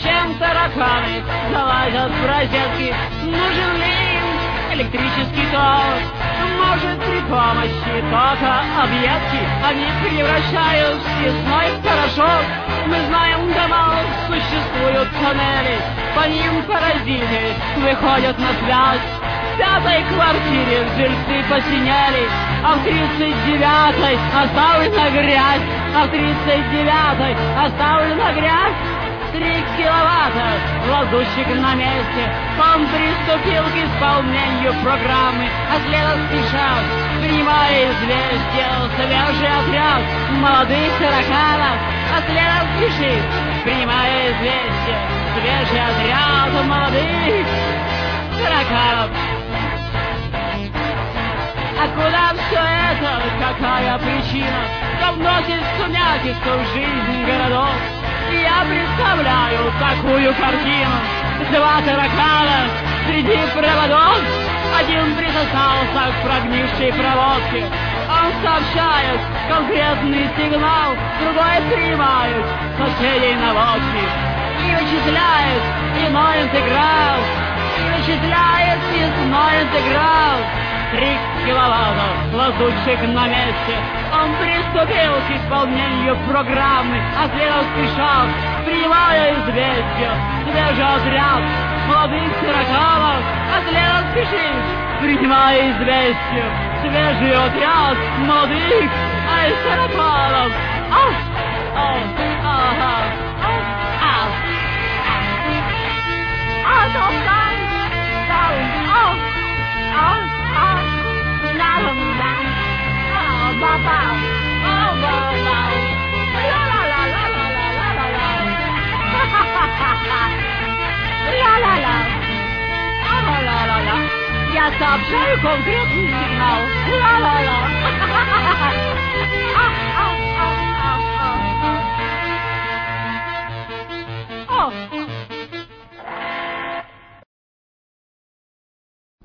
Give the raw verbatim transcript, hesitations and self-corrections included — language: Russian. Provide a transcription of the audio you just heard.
Зачем тараканы залазят в розетки? Нужен ли им электрический ток? Может, при помощи тока объедки они превращают съестной в порошок? Мы знаем, дома существуют тоннели, по ним паразиты выходят на связь. В пятой квартире жильцы посинели, а в тридцать девятой оставлена грязь, а в тридцать девятой оставлена грязь. Три киловатта, лазутчик на месте, он приступил к исполнению программы, а следом спеша, принимая известие, свежий отряд молодых тараканов, а следом спешит, принимая известие, свежий отряд молодых тараканов. А куда все это? Какая причина? Что вносит сумятицу в жизнь городов? И я представляю такую картину. Два таракана среди проводов. Один присосался к прогнившей проводке. Он сообщает конкретный сигнал, другой принимает соседей наводки. И вычисляет иной интеграл. И вычисляет иной интеграл. Три киловатта, лазутчик на месте. Он приступил к исполнению программы, а следом спешал, принимая известие, свежий отряд молодых тараканов, а следом спешит, принимая известие, свежий отряд молодых тараканов. Ау! Ау! Ага! Ау! Ау! Ау! Ау! Ау! Ау! Я сообщаю конкретный сигнал. Ла-ла-ла.